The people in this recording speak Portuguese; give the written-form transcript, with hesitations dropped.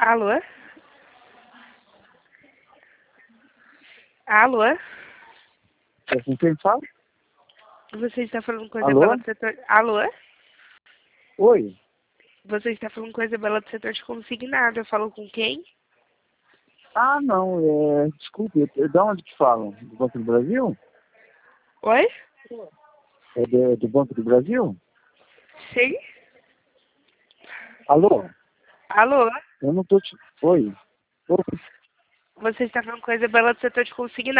Alô? Alô? É com quem fala? Você está falando com a Alô? Isabela do setor... Alô? Oi. Você está falando com a Isabela do setor de consignado. Eu falo com quem? Ah, não, desculpe, de onde que falam? Do Banco do Brasil? Oi? É do Banco do Brasil? Sim? Alô? Alô? Eu não tô te... Oi. Oi. Você está falando com a Isabela do setor de consignado.